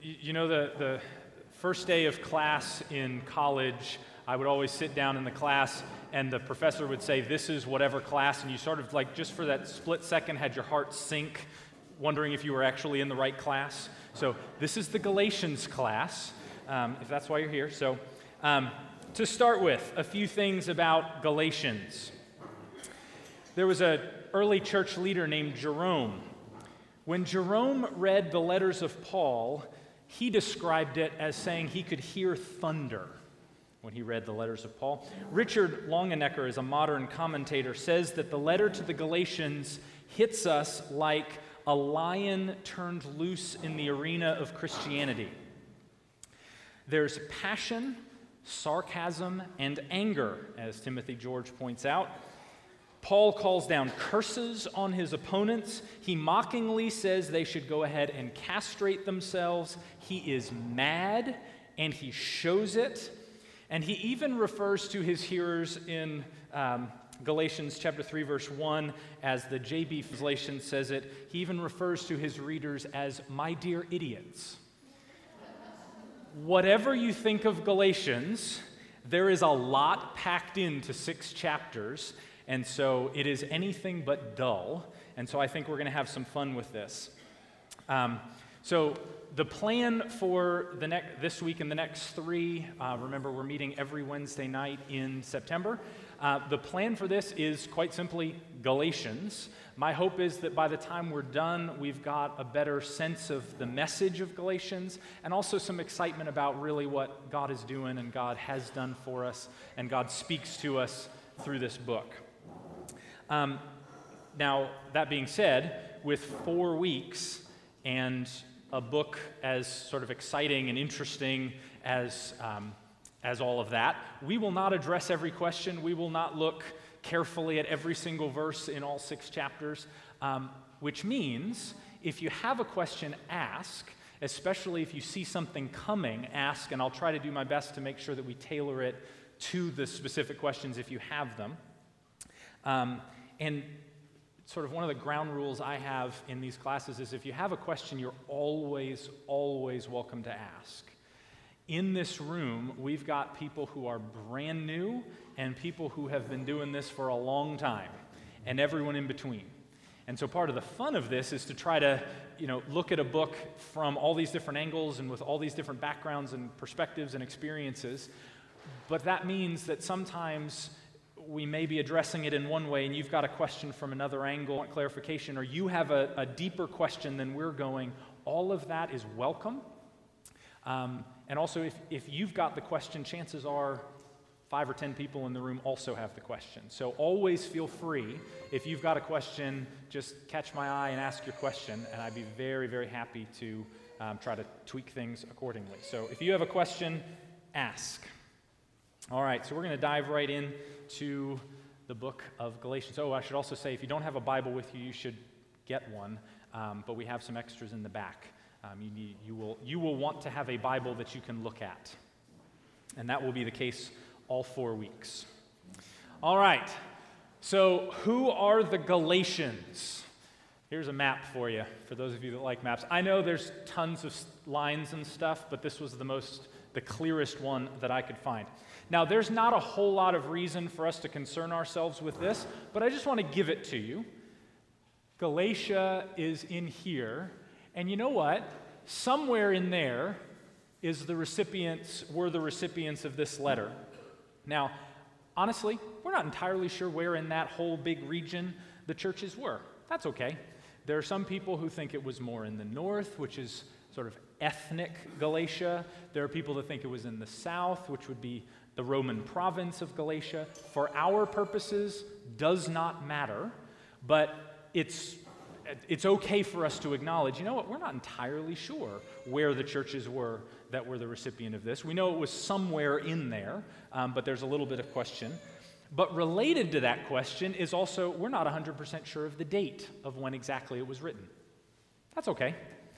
You know, the first day of class in college, I would always sit down in the class and the professor would say, "This is whatever class," and you sort of like, just for that split second, had your heart sink, wondering if you were actually in the right class. So this is the Galatians class, if that's why you're here. So to start with, a few things about Galatians. There was an early church leader named Jerome. When Jerome read the letters of Paul, he described it as saying he could hear thunder when he read the letters of Paul. Richard Longenecker, as a modern commentator, says that the letter to the Galatians hits us like a lion turned loose in the arena of Christianity. There's passion, sarcasm, and anger, as Timothy George points out. Paul calls down curses on his opponents. He mockingly says they should go ahead and castrate themselves. He is mad, and he shows it. And he even refers to his hearers in Galatians chapter 3, verse 1, as the J.B. translation says it. He even refers to his readers as "my dear idiots." Whatever you think of Galatians, there is a lot packed into 6 chapters. And so it is anything but dull, and so I think we're going to have some fun with this. So the plan for this week and the next 3, remember we're meeting every Wednesday night in September. The plan for this is quite simply Galatians. My hope is that by the time we're done, we've got a better sense of the message of Galatians and also some excitement about really what God is doing and God has done for us and God speaks to us through this book. Now, that being said, with 4 weeks and a book as sort of exciting and interesting as all of that, we will not address every question. We will not look carefully at every single verse in all 6 chapters, which means if you have a question, ask, especially if you see something coming, ask, and I'll try to do my best to make sure that we tailor it to the specific questions if you have them. And sort of one of the ground rules I have in these classes is if you have a question, you're always, always welcome to ask. In this room, we've got people who are brand new and people who have been doing this for a long time, and everyone in between. And so part of the fun of this is to try to, look at a book from all these different angles and with all these different backgrounds and perspectives and experiences. But that means that sometimes we may be addressing it in one way and you've got a question from another angle, want clarification, or you have a deeper question than we're going. All of that is welcome. And also, if you've got the question, chances are 5 or 10 people in the room also have the question. So always feel free. If you've got a question, just catch my eye and ask your question, and I'd be very, very happy to try to tweak things accordingly. So if you have a question, ask. All right, so we're going to dive right in to the book of Galatians. Oh, I should also say, if you don't have a Bible with you, you should get one, but we have some extras in the back. You will want to have a Bible that you can look at, and that will be the case all 4 weeks. All right, so who are the Galatians? Here's a map for you, for those of you that like maps. I know there's tons of lines and stuff, but this was the clearest one that I could find. Now, there's not a whole lot of reason for us to concern ourselves with this, but I just want to give it to you. Galatia is in here, and you know what? Somewhere in there were the recipients of this letter. Now, honestly, we're not entirely sure where in that whole big region the churches were. That's okay. There are some people who think it was more in the north, which is sort of ethnic Galatia. There are people that think it was in the south, which would be the Roman province of Galatia. For our purposes, does not matter, but it's okay for us to acknowledge, you know what, we're not entirely sure where the churches were that were the recipient of this. We know it was somewhere in there, but there's a little bit of question. But related to that question is also, we're not 100% sure of the date of when exactly it was written. That's okay.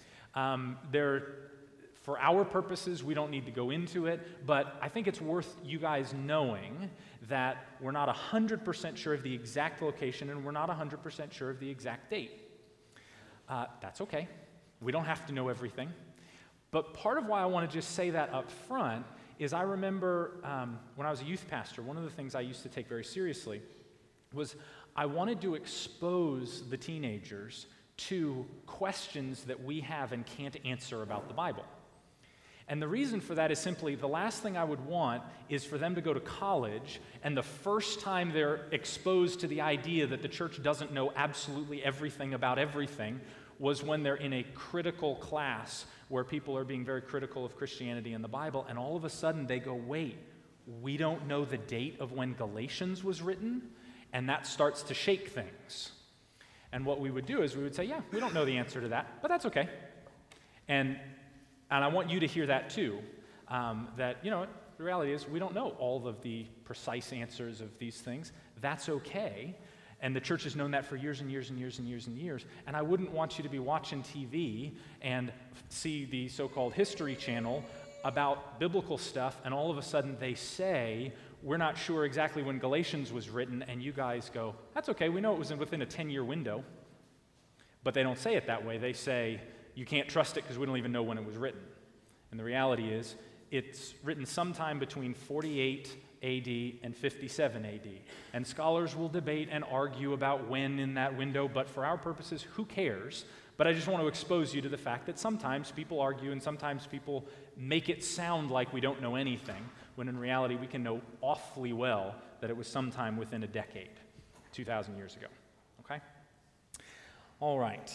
For our purposes, we don't need to go into it, but I think it's worth you guys knowing that we're not 100% sure of the exact location and we're not 100% sure of the exact date. That's okay. We don't have to know everything. But part of why I want to just say that up front is I remember when I was a youth pastor, one of the things I used to take very seriously was I wanted to expose the teenagers to questions that we have and can't answer about the Bible. And the reason for that is simply the last thing I would want is for them to go to college and the first time they're exposed to the idea that the church doesn't know absolutely everything about everything was when they're in a critical class where people are being very critical of Christianity and the Bible, and all of a sudden they go, wait, we don't know the date of when Galatians was written, and that starts to shake things. And what we would do is we would say, yeah, we don't know the answer to that, but that's okay. And I want you to hear that too, that, the reality is we don't know all of the precise answers of these things. That's okay. And the church has known that for years and years and years and years and years. And I wouldn't want you to be watching TV and see the so-called History Channel about biblical stuff, and all of a sudden they say, we're not sure exactly when Galatians was written, and you guys go, that's okay, we know it was within a 10-year window. But they don't say it that way. They say, you can't trust it because we don't even know when it was written. And the reality is, it's written sometime between 48 AD and 57 AD. And scholars will debate and argue about when in that window, but for our purposes, who cares? But I just want to expose you to the fact that sometimes people argue and sometimes people make it sound like we don't know anything, when in reality we can know awfully well that it was sometime within a decade, 2,000 years ago. Okay? All right.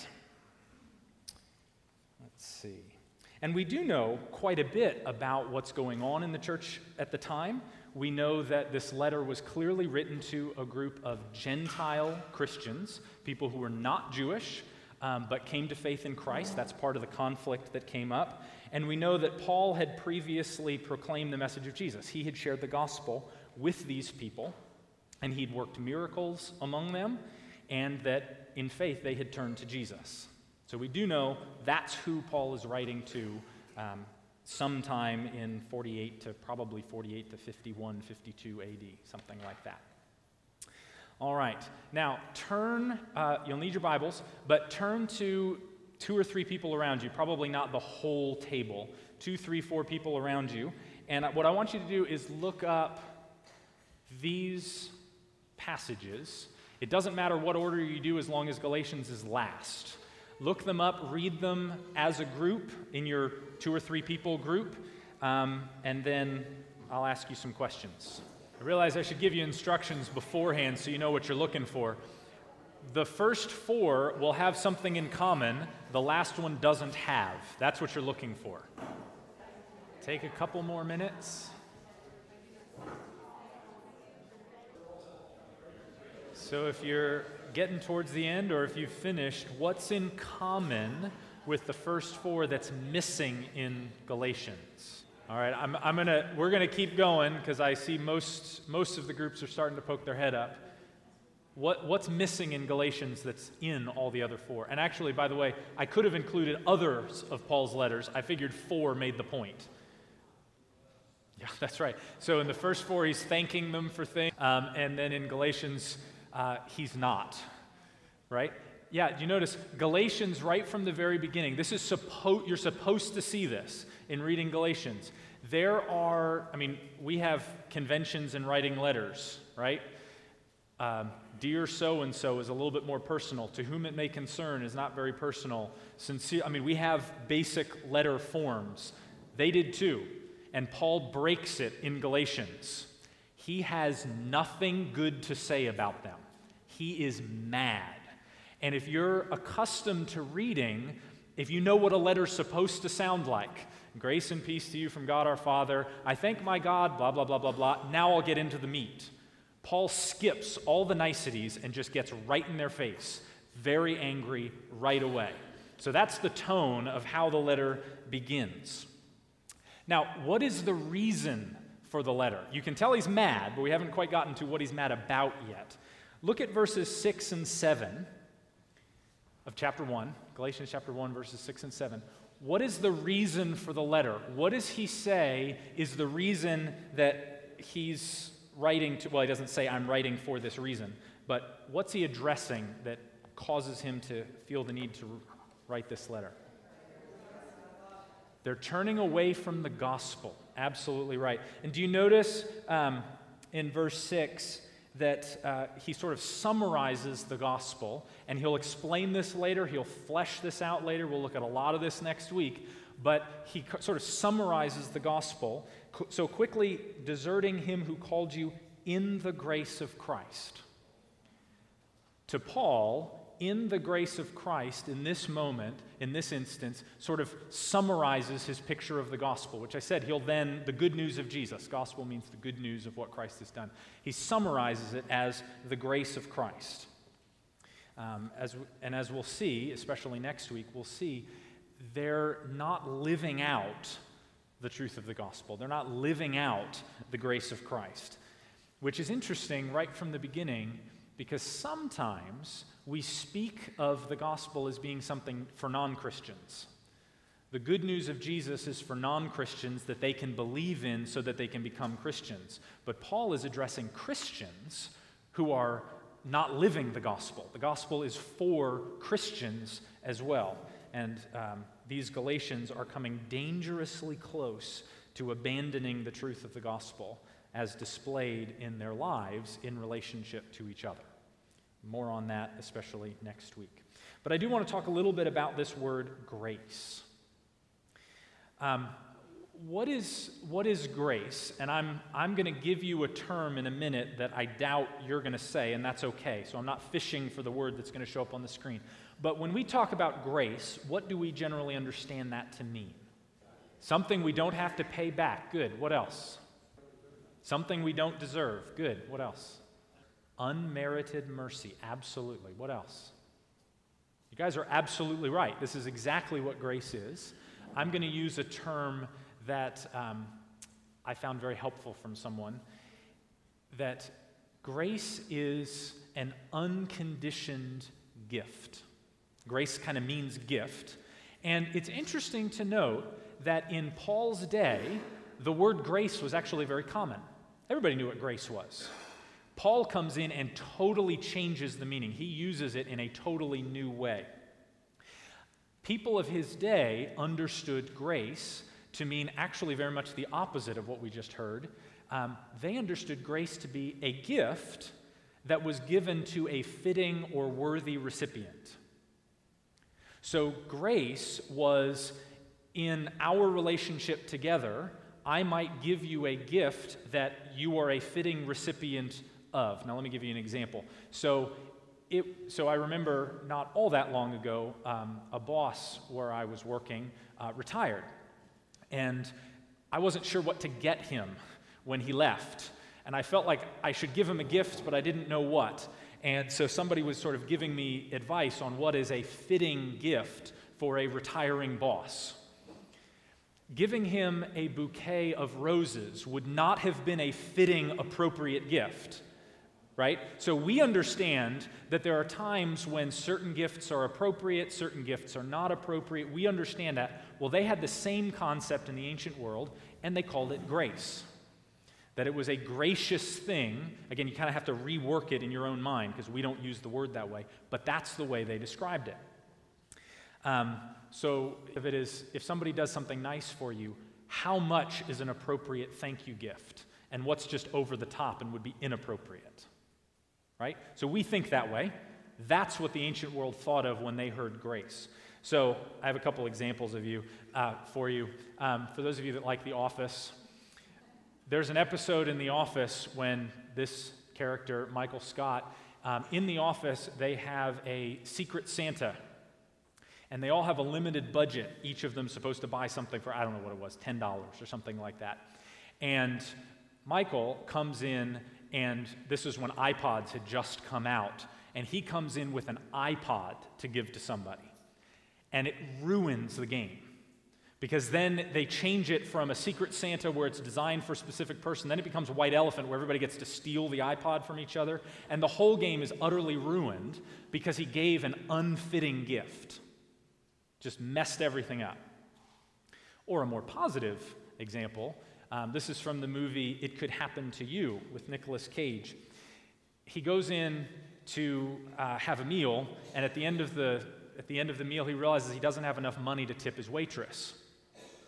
Let's see. And we do know quite a bit about what's going on in the church at the time. We know that this letter was clearly written to a group of Gentile Christians, people who were not Jewish, but came to faith in Christ. That's part of the conflict that came up. And we know that Paul had previously proclaimed the message of Jesus. He had shared the gospel with these people, and he'd worked miracles among them, and that in faith they had turned to Jesus. So we do know that's who Paul is writing to sometime in 48 to 51, 52 AD, something like that. All right. Now, you'll need your Bibles, but turn to 2 or 3 people around you, probably not the whole table, 2, 3, 4 people around you. And what I want you to do is look up these passages. It doesn't matter what order you do as long as Galatians is last. Look them up, read them as a group in your 2 or 3 people group, and then I'll ask you some questions. I realize I should give you instructions beforehand so you know what you're looking for. The first 4 will have something in common, the last one doesn't have. That's what you're looking for. Take a couple more minutes. So if you're getting towards the end, or if you've finished, what's in common with the first 4 that's missing in Galatians? All right, we're gonna keep going because I see most of the groups are starting to poke their head up. What's missing in Galatians that's in all the other 4? And actually, by the way, I could have included others of Paul's letters. I figured 4 made the point. Yeah, that's right. So in the first 4, he's thanking them for things, and then in Galatians, he's not, right? Yeah, you notice Galatians right from the very beginning. This is you're supposed to see this in reading Galatians. We have conventions in writing letters, right? Dear so-and-so is a little bit more personal. To whom it may concern is not very personal. Sincere, we have basic letter forms. They did too. And Paul breaks it in Galatians. He has nothing good to say about them. He is mad. And if you're accustomed to reading, if you know what a letter's supposed to sound like, grace and peace to you from God our Father, I thank my God, blah, blah, blah, blah, blah, now I'll get into the meat. Paul skips all the niceties and just gets right in their face, very angry right away. So that's the tone of how the letter begins. Now, what is the reason for the letter? You can tell he's mad, but we haven't quite gotten to what he's mad about yet. Look at verses 6 and 7 of chapter 1, Galatians chapter 1, verses 6 and 7. What is the reason for the letter? What does he say is the reason that he's writing to, well, he doesn't say, I'm writing for this reason, but what's he addressing that causes him to feel the need to write this letter? They're turning away from the gospel. Absolutely right. And do you notice in verse 6 that he sort of summarizes the gospel, and he'll explain this later, he'll flesh this out later, we'll look at a lot of this next week, but he sort of summarizes the gospel, so quickly deserting him who called you in the grace of Christ. To Paul, in the grace of Christ, in this moment, in this instance, sort of summarizes his picture of the gospel, which I said he'll then, the good news of Jesus. Gospel means the good news of what Christ has done. He summarizes it as the grace of Christ. As we'll see, especially next week, we'll see they're not living out the truth of the gospel. They're not living out the grace of Christ, which is interesting right from the beginning, because sometimes we speak of the gospel as being something for non-Christians. The good news of Jesus is for non-Christians that they can believe in so that they can become Christians. But Paul is addressing Christians who are not living the gospel. The gospel is for Christians as well. And these Galatians are coming dangerously close to abandoning the truth of the gospel as displayed in their lives in relationship to each other. More on that, especially next week. But I do want to talk a little bit about this word grace. What is grace? And I'm going to give you a term in a minute that I doubt you're going to say, and that's okay. So I'm not fishing for the word that's going to show up on the screen. But when we talk about grace, what do we generally understand that to mean? Something we don't have to pay back. Good. What else? Something we don't deserve. Good. What else? Unmerited mercy. Absolutely. What else? You guys are absolutely right. This is exactly what grace is. I'm going to use a term that I found very helpful from someone, that grace is an unconditioned gift. Grace kind of means gift. And it's interesting to note that in Paul's day, the word grace was actually very common. Everybody knew what grace was. Paul comes in and totally changes the meaning. He uses it in a totally new way. People of his day understood grace to mean actually very much the opposite of what we just heard. They understood grace to be a gift that was given to a fitting or worthy recipient. So grace was, in our relationship together, I might give you a gift that you are a fitting recipient of. Now let me give you an example. So I remember not all that long ago, a boss where I was working retired. And I wasn't sure what to get him when he left. And I felt like I should give him a gift, but I didn't know what. And so somebody was sort of giving me advice on what is a fitting gift for a retiring boss. Giving him a bouquet of roses would not have been a fitting, appropriate gift, right? So we understand that there are times when certain gifts are appropriate, certain gifts are not appropriate. We understand that. Well, they had the same concept in the ancient world, and they called it grace. That it was a gracious thing. Again, you kind of have to rework it in your own mind because we don't use the word that way, but that's the way they described it. So if somebody does something nice for you, how much is an appropriate thank you gift? And what's just over the top and would be inappropriate? Right? So we think that way. That's what the ancient world thought of when they heard grace. So I have a couple examples for you. For those of you that like The Office, there's an episode in The Office when this character, Michael Scott, in the office, they have a secret Santa. And they all have a limited budget. Each of them supposed to buy something for, I don't know what it was, $10 or something like that. And Michael comes in, and this is when iPods had just come out. And he comes in with an iPod to give to somebody. And it ruins the game. Because then they change it from a secret Santa where it's designed for a specific person, then it becomes a white elephant where everybody gets to steal the iPod from each other. And the whole game is utterly ruined because he gave an unfitting gift. Just messed everything up. Or a more positive example, this is from the movie It Could Happen to You with Nicolas Cage. He goes in to have a meal, and at the end of the meal, he realizes he doesn't have enough money to tip his waitress.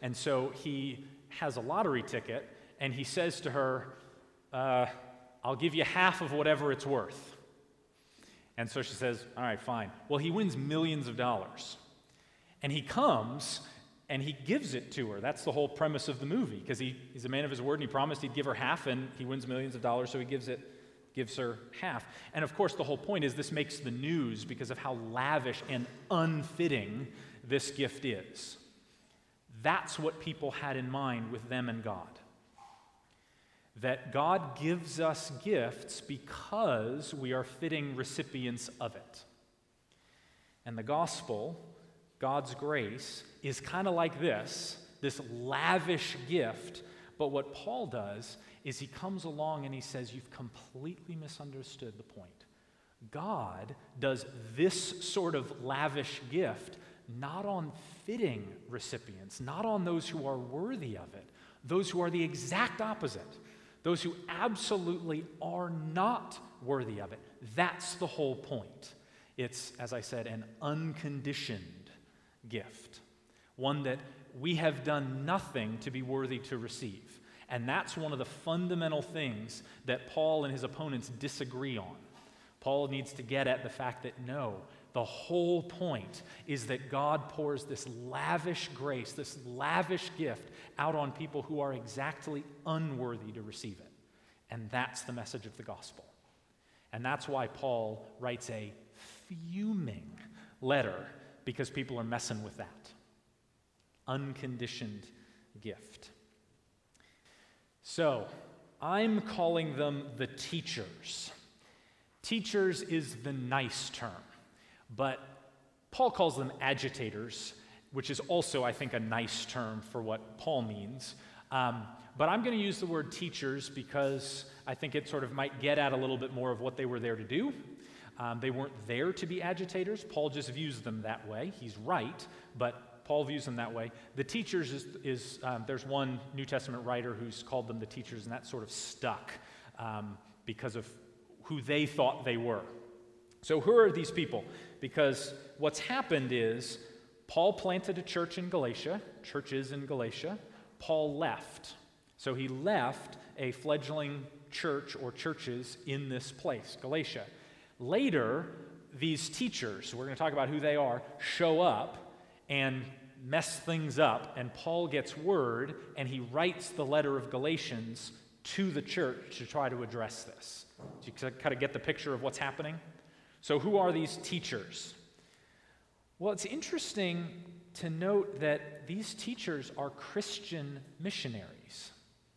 And so he has a lottery ticket, and he says to her, I'll give you half of whatever it's worth. And so she says, all right, fine. Well, he wins millions of dollars. And he comes and he gives it to her. That's the whole premise of the movie, because he's a man of his word, and he promised he'd give her half, and he wins millions of dollars, so he gives her half. And of course, the whole point is this makes the news because of how lavish and unfitting this gift is. That's what people had in mind with them and God. That God gives us gifts because we are fitting recipients of it. And the gospel, God's grace, is kind of like this lavish gift. But what Paul does is he comes along and he says, you've completely misunderstood the point. God does this sort of lavish gift not on fitting recipients, not on those who are worthy of it, those who are the exact opposite, those who absolutely are not worthy of it. That's the whole point. It's, as I said, an unconditioned gift, one that we have done nothing to be worthy to receive. And that's one of the fundamental things that Paul and his opponents disagree on. Paul needs to get at the fact that no, the whole point is that God pours this lavish grace, this lavish gift out on people who are exactly unworthy to receive it. And that's the message of the gospel. And that's why Paul writes a fuming letter, because people are messing with that unconditioned gift. So, I'm calling them the teachers. Teachers is the nice term, but Paul calls them agitators, which is also, I think, a nice term for what Paul means. But I'm going to use the word teachers because I think it sort of might get at a little bit more of what they were there to do. They weren't there to be agitators. Paul just views them that way. He's right, but Paul views them that way. The teachers there's one New Testament writer who's called them the teachers, and that sort of stuck because of who they thought they were. So who are these people? Because what's happened is Paul planted a church in Galatia, churches in Galatia. Paul left. So he left a fledgling church or churches in this place, Galatia. Later, these teachers, we're going to talk about who they are, show up and mess things up, and Paul gets word, and he writes the letter of Galatians to the church to try to address this. Do you kind of get the picture of what's happening? So who are these teachers? Well, it's interesting to note that these teachers are Christian missionaries.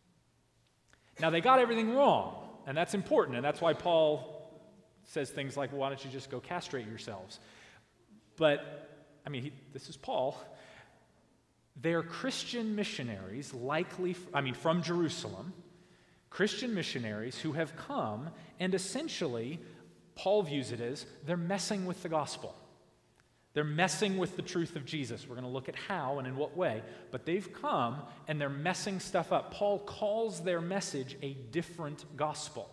Now, they got everything wrong, and that's important, and that's why Paul says things like, why don't you just go castrate yourselves? But, this is Paul. They're Christian missionaries, from Jerusalem, Christian missionaries who have come, and essentially, Paul views it as, they're messing with the gospel. They're messing with the truth of Jesus. We're going to look at how and in what way, but they've come and they're messing stuff up. Paul calls their message a different gospel.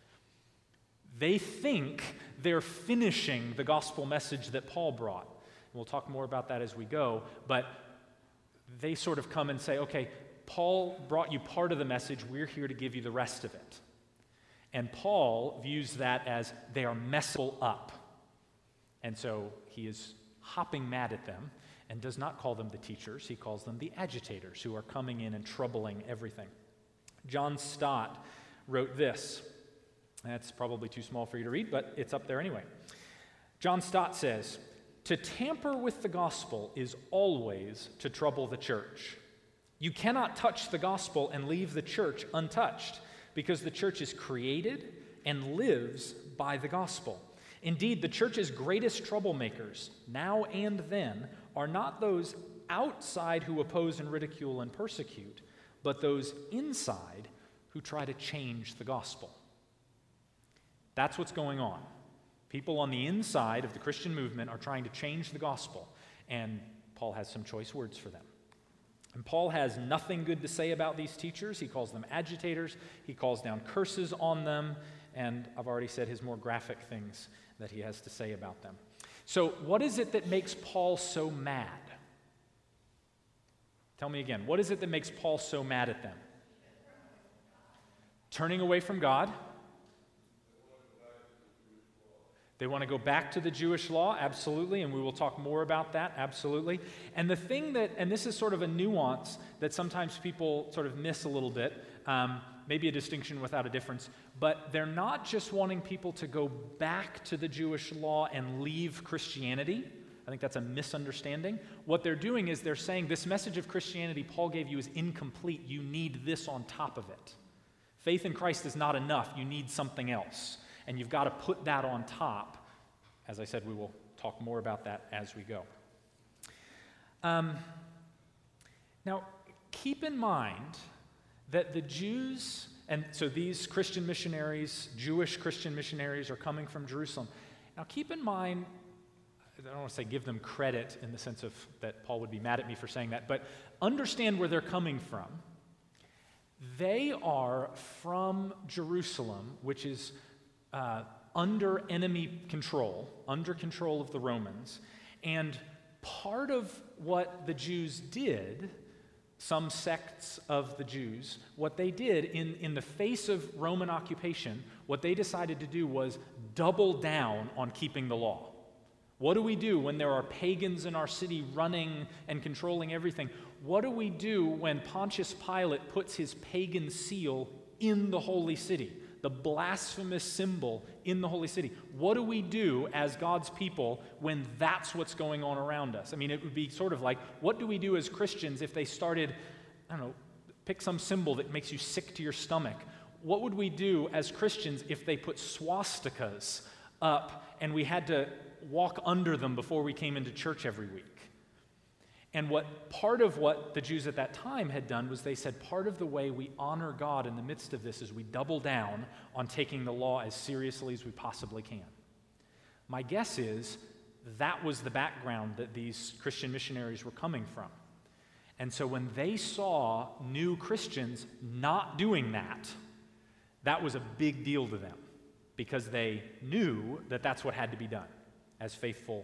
They think they're finishing the gospel message that Paul brought. We'll talk more about that as we go, but they sort of come and say, okay, Paul brought you part of the message, we're here to give you the rest of it. And Paul views that as they are messing up. And so he is hopping mad at them and does not call them the teachers, he calls them the agitators who are coming in and troubling everything. John Stott wrote this. That's probably too small for you to read, but it's up there anyway. John Stott says, "To tamper with the gospel is always to trouble the church. You cannot touch the gospel and leave the church untouched, because the church is created and lives by the gospel. Indeed, the church's greatest troublemakers, now and then, are not those outside who oppose and ridicule and persecute, but those inside who try to change the gospel." That's what's going on. People on the inside of the Christian movement are trying to change the gospel, and Paul has some choice words for them. And Paul has nothing good to say about these teachers. He calls them agitators. He calls down curses on them, and I've already said his more graphic things that he has to say about them. So what is it that makes Paul so mad? Tell me again. What is it that makes Paul so mad at them? Turning away from God. They want to go back to the Jewish law, absolutely, and we will talk more about that, absolutely. And the thing that, and this is sort of a nuance that sometimes people sort of miss a little bit, maybe a distinction without a difference, but they're not just wanting people to go back to the Jewish law and leave Christianity. I think that's a misunderstanding. What they're doing is they're saying this message of Christianity Paul gave you is incomplete. You need this on top of it. Faith in Christ is not enough. You need something else. And you've got to put that on top. As I said, we will talk more about that as we go. Now, keep in mind that the Jews, and so these Christian missionaries, Jewish Christian missionaries, are coming from Jerusalem. Now, keep in mind, I don't want to say give them credit in the sense of that Paul would be mad at me for saying that, but understand where they're coming from. They are from Jerusalem, which is under enemy control, under control of the Romans. And part of what the Jews did, some sects of the Jews, what they did in the face of Roman occupation, what they decided to do was double down on keeping the law. What do we do when there are pagans in our city running and controlling everything? What do we do when Pontius Pilate puts his pagan seal in the holy city, the blasphemous symbol in the holy city? What do we do as God's people when that's what's going on around us? I mean, it would be sort of like, what do we do as Christians if they started, I don't know, pick some symbol that makes you sick to your stomach? What would we do as Christians if they put swastikas up and we had to walk under them before we came into church every week? And part of what the Jews at that time had done was they said part of the way we honor God in the midst of this is we double down on taking the law as seriously as we possibly can. My guess is that was the background that these Christian missionaries were coming from. And so when they saw new Christians not doing that, that was a big deal to them because they knew that that's what had to be done as faithful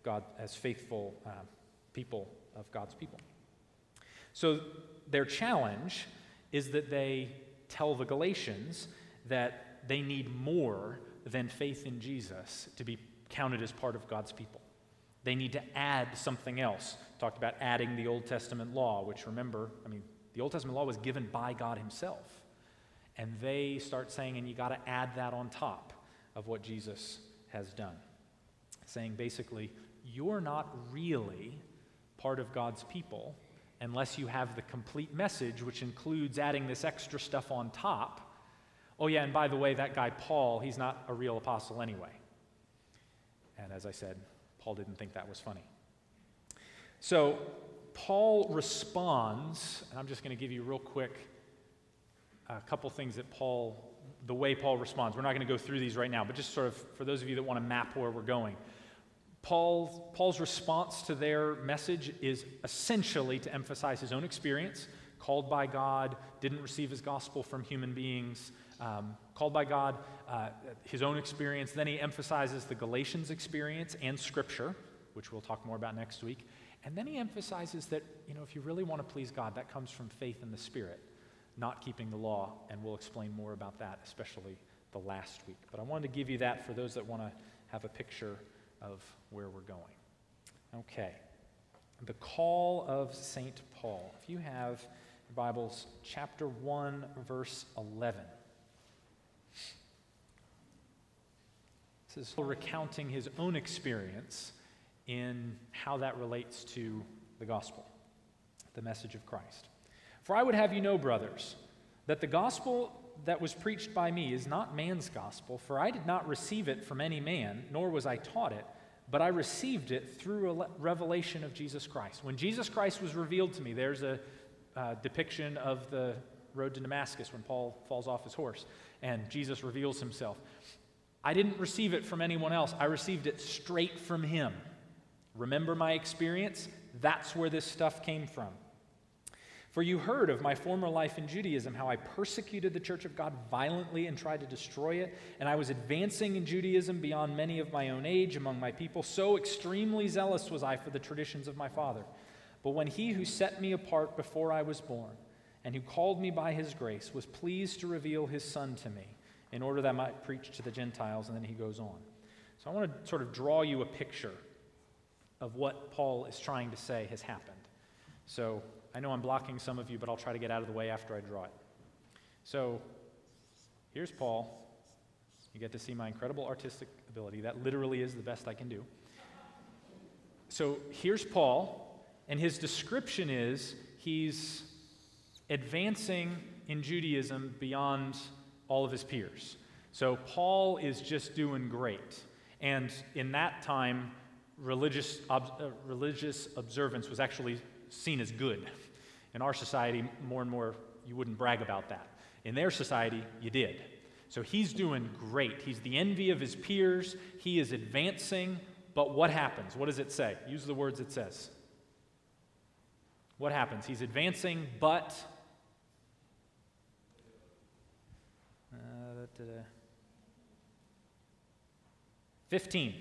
people of God's people. So their challenge is that they tell the Galatians that they need more than faith in Jesus to be counted as part of God's people. They need to add something else. Talked about adding the Old Testament law, which remember, the Old Testament law was given by God himself. And they start saying, and you got to add that on top of what Jesus has done. Saying basically, you're not really part of God's people unless you have the complete message, which includes adding this extra stuff on top. Oh yeah, and by the way, that guy Paul, he's not a real apostle anyway. And as I said, Paul didn't think that was funny. So Paul responds, and I'm just going to give you real quick a couple things that the way Paul responds. We're not going to go through these right now, but just sort of for those of you that want to map where we're going. Paul's response to their message is essentially to emphasize his own experience, called by God, didn't receive his gospel from human beings, called by God, his own experience. Then he emphasizes the Galatians' experience and Scripture, which we'll talk more about next week. And then he emphasizes that, if you really want to please God, that comes from faith in the Spirit, not keeping the law, and we'll explain more about that, especially the last week. But I wanted to give you that for those that want to have a picture of where we're going. Okay. The call of St. Paul. If you have your Bibles, chapter 1, verse 11. This is recounting his own experience in how that relates to the gospel, the message of Christ. For I would have you know, brothers, that the gospel that was preached by me is not man's gospel, for I did not receive it from any man, nor was I taught it, but I received it through a revelation of Jesus Christ. When Jesus Christ was revealed to me, there's a depiction of the road to Damascus when Paul falls off his horse, and Jesus reveals himself. I didn't receive it from anyone else. I received it straight from him. Remember my experience? That's where this stuff came from. For you heard of my former life in Judaism, how I persecuted the church of God violently and tried to destroy it, and I was advancing in Judaism beyond many of my own age among my people. So extremely zealous was I for the traditions of my father. But when he who set me apart before I was born, and who called me by his grace, was pleased to reveal his Son to me, in order that I might preach to the Gentiles," and then he goes on. So I want to sort of draw you a picture of what Paul is trying to say has happened. So I know I'm blocking some of you, but I'll try to get out of the way after I draw it. So here's Paul. You get to see my incredible artistic ability. That literally is the best I can do. So here's Paul, and his description is he's advancing in Judaism beyond all of his peers. So Paul is just doing great. And in that time, religious observance was actually seen as good. In our society, more and more, you wouldn't brag about that. In their society, you did. So he's doing great. He's the envy of his peers. He is advancing. But what happens? What does it say? Use the words it says. What happens? He's advancing, but 15.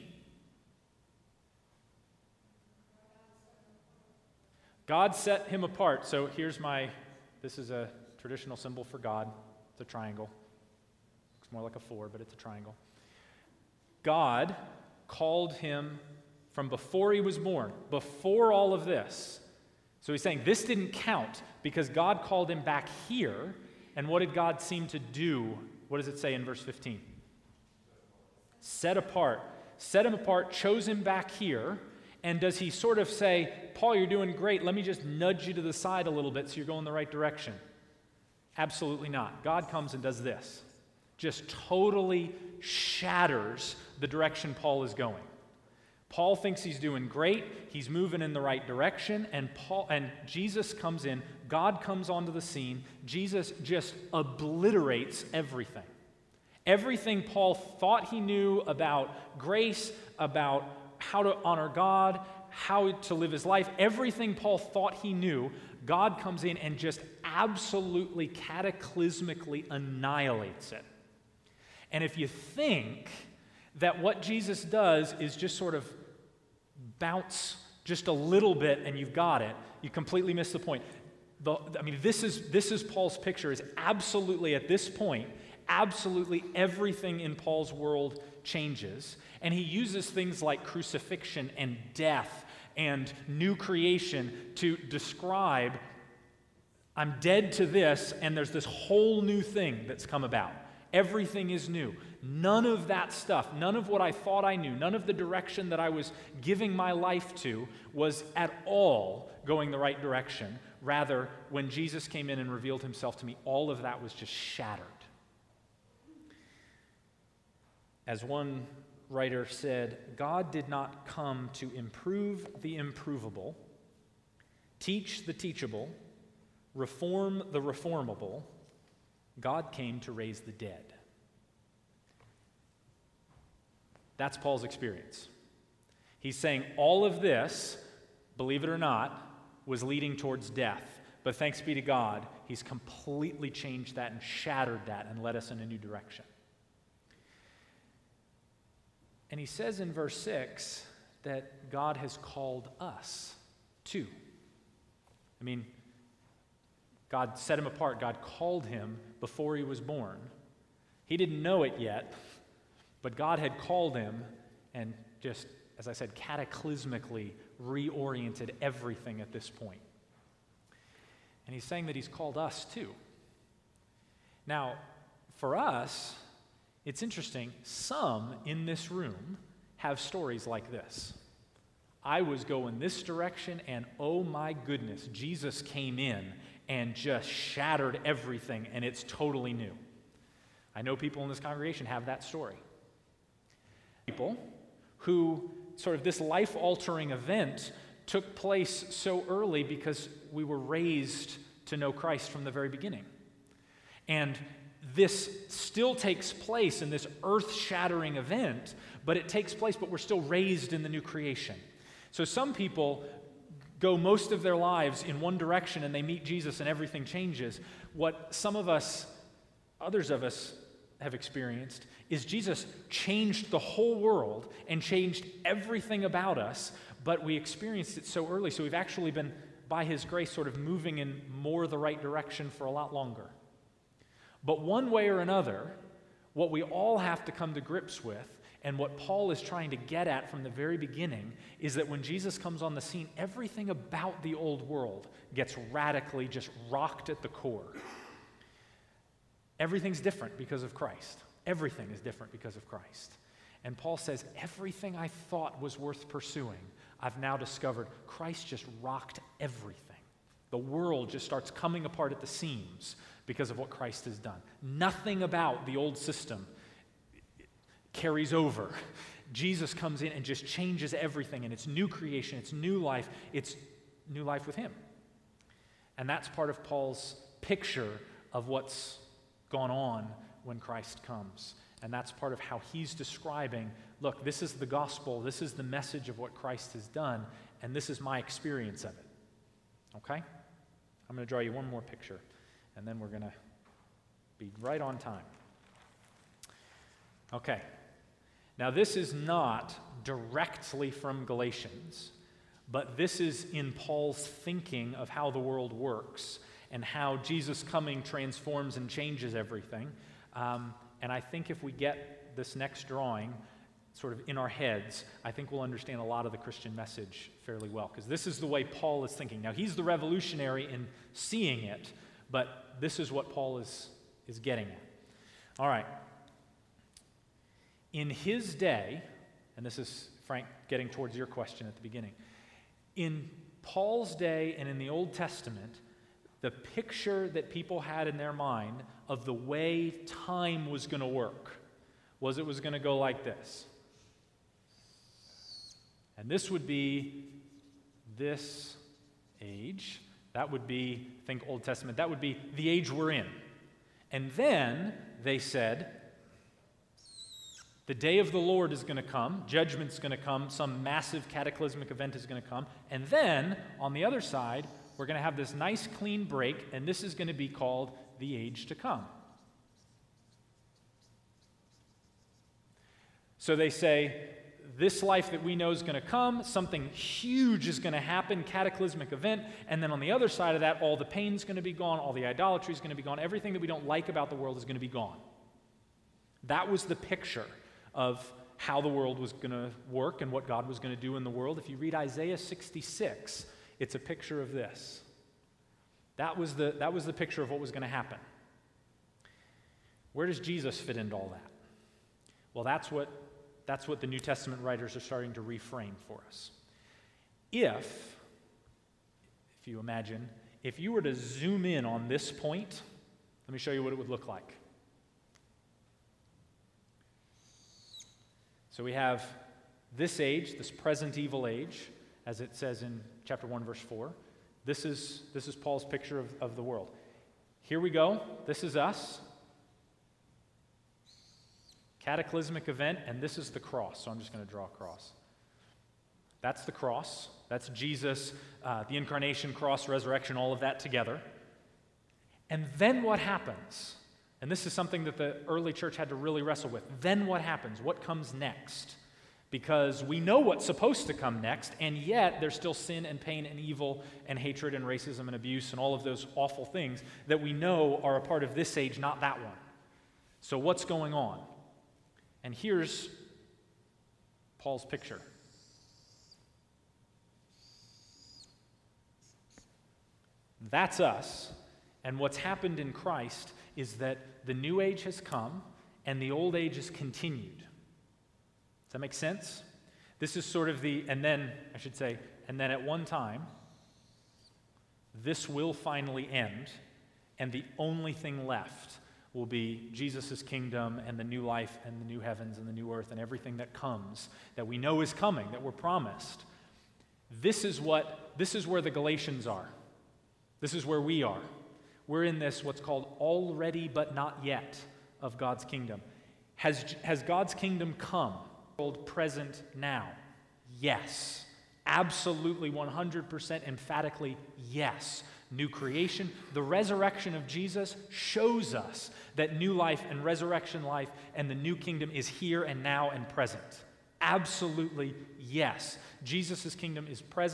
God set him apart. So this is a traditional symbol for God. It's a triangle. Looks more like a 4, but it's a triangle. God called him from before he was born, before all of this. So he's saying this didn't count because God called him back here. And what did God seem to do? What does it say in verse 15? Set apart. Set him apart, chose him back here. And does he sort of say, Paul, you're doing great. Let me just nudge you to the side a little bit so you're going the right direction? Absolutely not. God comes and does this. Just totally shatters the direction Paul is going. Paul thinks he's doing great. He's moving in the right direction. And Jesus comes in. God comes onto the scene. Jesus just obliterates everything. Everything Paul thought he knew about grace, about how to honor God, how to live his life, everything Paul thought he knew, God comes in and just absolutely cataclysmically annihilates it. And if you think that what Jesus does is just sort of bounce just a little bit and you've got it, you completely miss the point. This is Paul's picture, is absolutely at this point, absolutely everything in Paul's world changes. And he uses things like crucifixion and death and new creation to describe, I'm dead to this, and there's this whole new thing that's come about. Everything is new. None of that stuff, none of what I thought I knew, none of the direction that I was giving my life to was at all going the right direction. Rather, when Jesus came in and revealed himself to me, all of that was just shattered. As one writer said, God did not come to improve the improvable, teach the teachable, reform the reformable. God came to raise the dead. That's Paul's experience. He's saying all of this, believe it or not, was leading towards death. But thanks be to God, he's completely changed that and shattered that and led us in a new direction. And he says in verse 6 that God has called us too. God set him apart. God called him before he was born. He didn't know it yet, but God had called him and just, as I said, cataclysmically reoriented everything at this point. And he's saying that he's called us too. Now, for us, it's interesting, some in this room have stories like this. I was going this direction, and oh my goodness, Jesus came in and just shattered everything, and it's totally new. I know people in this congregation have that story. People who sort of this life-altering event took place so early because we were raised to know Christ from the very beginning. And this still takes place in this earth-shattering event, but it takes place, but we're still raised in the new creation. So some people go most of their lives in one direction and they meet Jesus and everything changes. What others of us have experienced is Jesus changed the whole world and changed everything about us, but we experienced it so early, so we've actually been by his grace, sort of moving in more the right direction for a lot longer. But one way or another, what we all have to come to grips with, and what Paul is trying to get at from the very beginning, is that when Jesus comes on the scene, everything about the old world gets radically just rocked at the core. Everything's different because of Christ. Everything is different because of Christ. And Paul says, everything I thought was worth pursuing, I've now discovered Christ just rocked everything. The world just starts coming apart at the seams because of what Christ has done. Nothing about the old system carries over. Jesus comes in and just changes everything, and it's new creation, it's new life with him. And that's part of Paul's picture of what's gone on when Christ comes. And that's part of how he's describing, look, this is the gospel, this is the message of what Christ has done, and this is my experience of it. Okay? I'm going to draw you one more picture, and then we're going to be right on time. Okay. Now, this is not directly from Galatians, but this is in Paul's thinking of how the world works and how Jesus coming transforms and changes everything. And I think if we get this next drawing sort of in our heads, I think we'll understand a lot of the Christian message fairly well, because this is the way Paul is thinking. Now, he's the revolutionary in seeing it, but this is what Paul is getting at. All right. In his day, and this is, Frank, getting towards your question at the beginning, in Paul's day and in the Old Testament, the picture that people had in their mind of the way time was going to work was it was going to go like this. And this would be this age. That would be, think Old Testament, that would be the age we're in. And then they said, the day of the Lord is going to come, judgment's going to come, some massive cataclysmic event is going to come, and then, on the other side, we're going to have this nice clean break, and this is going to be called the age to come. So they say, this life that we know is going to come, something huge is going to happen, cataclysmic event, and then on the other side of that, all the pain's going to be gone, all the idolatry is going to be gone, everything that we don't like about the world is going to be gone. That was the picture of how the world was going to work and what God was going to do in the world. If you read Isaiah 66, it's a picture of this. That was the picture of what was going to happen. Where does Jesus fit into all that? Well, that's what the New Testament writers are starting to reframe for us. If you imagine, if you were to zoom in on this point, let me show you what it would look like. So we have this age, this present evil age, as it says in chapter 1, verse 4. This is Paul's picture of the world. Here we go. This is us. Cataclysmic event, and this is the cross. So I'm just going to draw a cross. That's the cross. That's Jesus, the incarnation, cross, resurrection, all of that together. And then what happens? And this is something that the early church had to really wrestle with. Then what happens? What comes next? Because we know what's supposed to come next, and yet there's still sin and pain and evil and hatred and racism and abuse and all of those awful things that we know are a part of this age, not that one. So what's going on? And here's Paul's picture. That's us, and what's happened in Christ is that the new age has come and the old age is continued. Does that make sense? This is sort of and then at one time, this will finally end, and the only thing left will be Jesus' kingdom and the new life and the new heavens and the new earth and everything that comes that we know is coming, that we're promised. This is where the Galatians are. This is where we are. We're in this, what's called already but not yet of God's kingdom. Has God's kingdom come? World present now? Yes. Absolutely 100% emphatically yes. New creation. The resurrection of Jesus shows us that new life and resurrection life and the new kingdom is here and now and present. Absolutely yes. Jesus' kingdom is present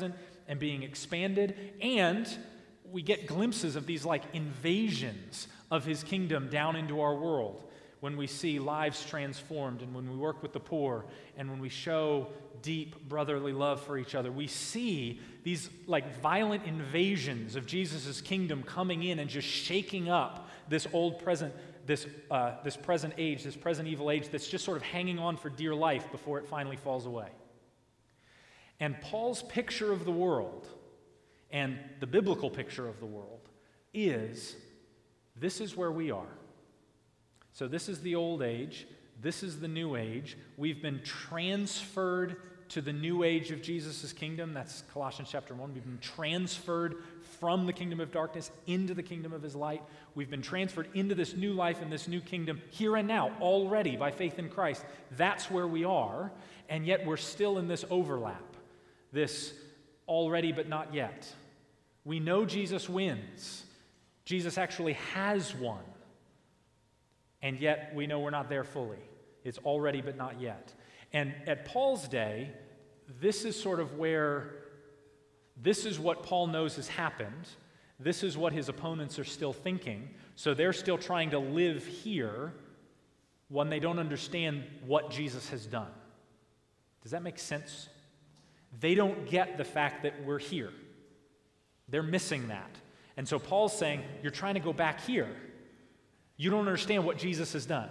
and being expanded, and we get glimpses of these like invasions of his kingdom down into our world when we see lives transformed and when we work with the poor and when we show deep brotherly love for each other. We see these like violent invasions of Jesus' kingdom coming in and just shaking up this present age, this present evil age that's just sort of hanging on for dear life before it finally falls away. And Paul's picture of the world and the biblical picture of the world is, this is where we are. So this is the old age, this is the new age. We've been transferred to the new age of Jesus' kingdom. That's Colossians chapter 1. We've been transferred from the kingdom of darkness into the kingdom of his light. We've been transferred into this new life and this new kingdom here and now, already by faith in Christ. That's where we are, and yet we're still in this overlap, this already but not yet. We know Jesus wins. Jesus actually has won. And yet we know we're not there fully. It's already but not yet. And at Paul's day, this is sort of where, this is what Paul knows has happened. This is what his opponents are still thinking. So they're still trying to live here when they don't understand what Jesus has done. Does that make sense? They don't get the fact that we're here. They're missing that. And so Paul's saying, you're trying to go back here. You don't understand what Jesus has done.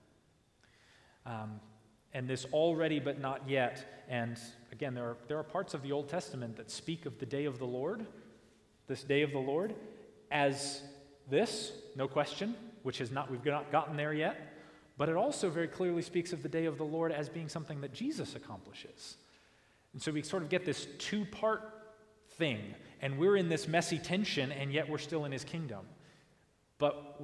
And this already but not yet. And again, there are parts of the Old Testament that speak of the day of the Lord, this day of the Lord, as this, no question, we've not gotten there yet. But it also very clearly speaks of the day of the Lord as being something that Jesus accomplishes. And so we sort of get this two-part thing, and we're in this messy tension, and yet we're still in his kingdom. But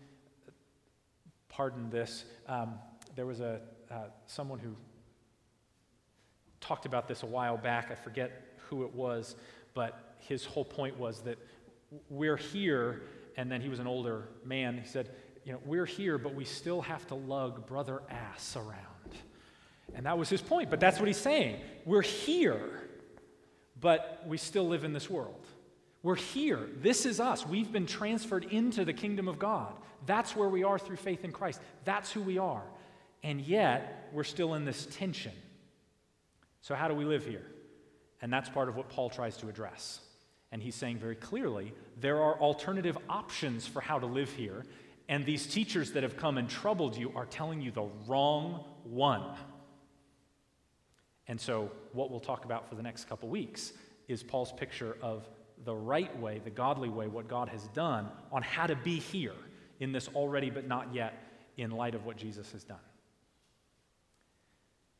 pardon this, there was someone who talked about this a while back. I forget who it was, but his whole point was that we're here, and then he was an older man. He said, we're here, but we still have to lug brother ass around. And that was his point, but that's what he's saying. We're here, but we still live in this world. We're here. This is us. We've been transferred into the kingdom of God. That's where we are through faith in Christ. That's who we are. And yet, we're still in this tension. So how do we live here? And that's part of what Paul tries to address. And he's saying very clearly, there are alternative options for how to live here, and these teachers that have come and troubled you are telling you the wrong one. And so what we'll talk about for the next couple weeks is Paul's picture of the right way, the godly way, what God has done on how to be here in this already but not yet in light of what Jesus has done.